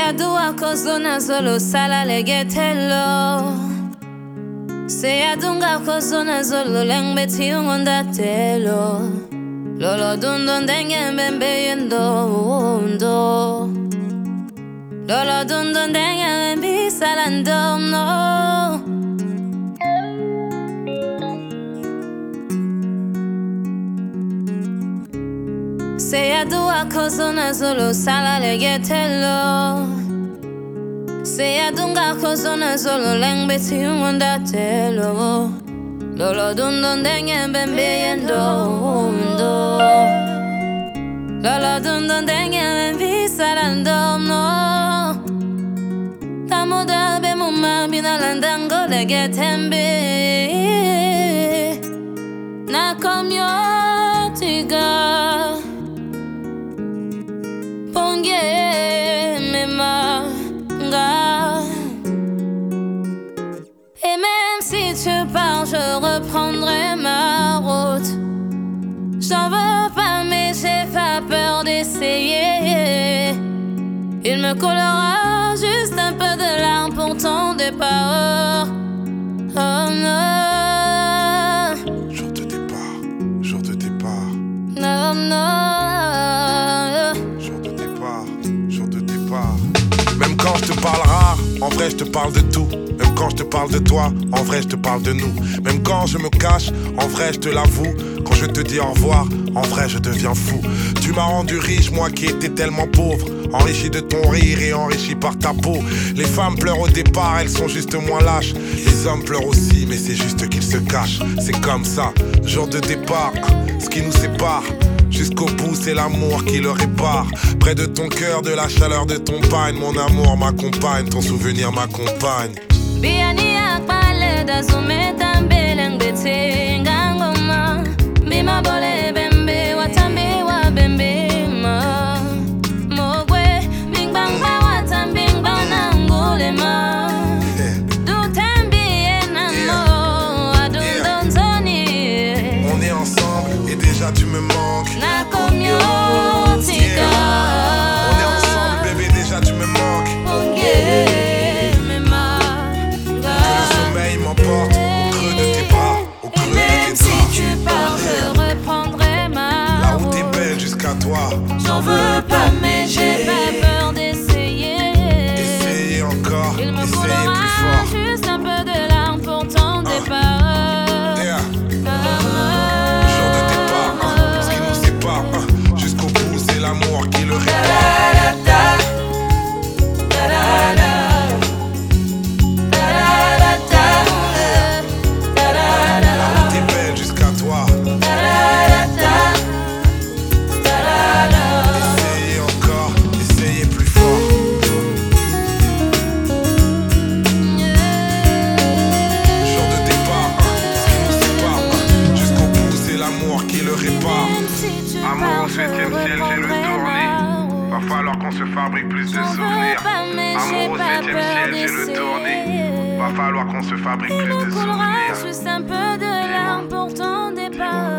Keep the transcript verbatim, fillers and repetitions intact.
adua kozona zolo sala legetelo. Se adunga kozona zolo lengbeti ungondatelo. Lolo dundo ndenge mbembe yendo ndo. Lolo dundo ndenge mbembe salando no. Se adua kozona zolo sala legetelo. Se adunga kozona zolo lengbeti ungondatelo. Lolo dundo ndenge mbembe yendo ndo. Lolo dundo ndenge mbembe salando no. Tamuda be muma binalandango legetembe. Na komyo tiga. Pongue me manga. Et même si tu pars, je reprendrai ma route. J'en veux pas, mais j'ai pas peur d'essayer. Il me coulera juste un peu de larmes pour ton départ. Oh non. Jour de départ, jour de départ. Non, non. Jour de départ, jour de départ. Même quand je te parle rare, en vrai je te parle de tout. Même quand je te parle de toi, en vrai je te parle de nous. Même quand je me cache, en vrai je te l'avoue. Quand je te dis au revoir, en vrai je deviens fou. Tu m'as rendu riche, moi qui étais tellement pauvre. Enrichi de ton rire et enrichi par ta peau. Les femmes pleurent au départ, elles sont juste moins lâches. Les hommes pleurent aussi, mais c'est juste qu'ils se cachent. C'est comme ça, jour de départ, ce qui nous sépare. Jusqu'au bout, c'est l'amour qui le répare. Près de ton cœur, de la chaleur de ton pagne. Mon amour m'accompagne, ton souvenir m'accompagne. Biani akpale da sumeta mbele ngete ngangoma. Bima bole bembe watambi wa bembe ma. Mogwe bing bang ba watambi bana ngule ma. Du tembi enamo adun donzoni. On est ensemble et déjà tu me manques. Na komyo tika. On est ensemble bébé, déjà tu me manques. M'emporte au creux de tes bras, au creux de tes si draps. tu pars, je reprendrai ma là où route. t'es belle jusqu'à toi. J'en veux pas, mais j'ai pas peur d'essayer. Essayez encore, Il me essayez faudra plus fort. juste un peu de larmes pour ton départ. Yeah. Ah. Jour de départ, hein, ce qui nous sépare, hein, jusqu'au bout c'est l'amour qui le répare. Se fabrique plus de souvenirs. Amour au septième ciel, j'ai le tourné. Va falloir qu'on se fabrique plus de souvenirs. Juste un peu de larmes pour ton départ.